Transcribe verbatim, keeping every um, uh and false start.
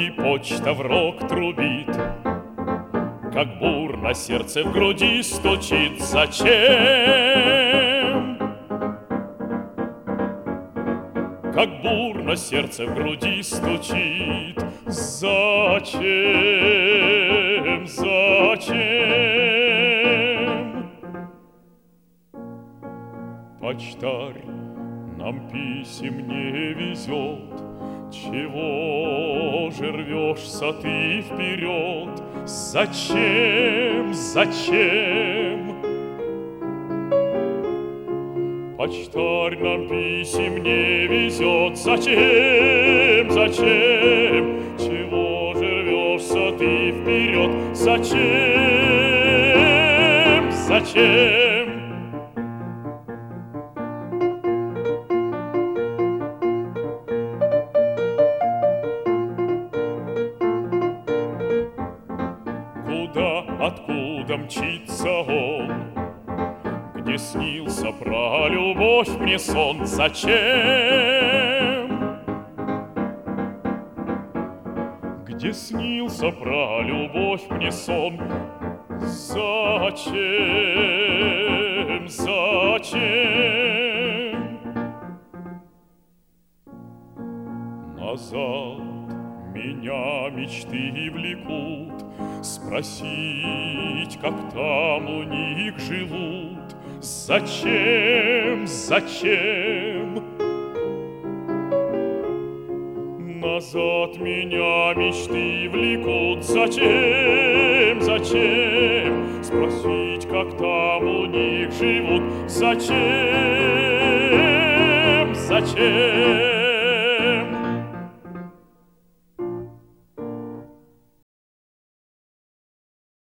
дороги почта в рог трубит, как бурно сердце в груди стучит. Зачем? Как бурно сердце в груди стучит. Зачем? Зачем? Почтарь нам писем не везет. Чего же рвешься ты вперед? Зачем? Зачем? Почтарь нам писем не везет. Зачем? Зачем? Чего же рвешься ты вперед? Зачем? Зачем? Куда, откуда мчится он? Где снился про любовь мне сон? Зачем? Где снился про любовь мне сон? Зачем? Зачем? Назад меня мечты влекут, спросить, как там у них живут. Зачем? Зачем? Назад меня мечты влекут. Зачем? Зачем? Спросить, как там у них живут. Зачем? Зачем?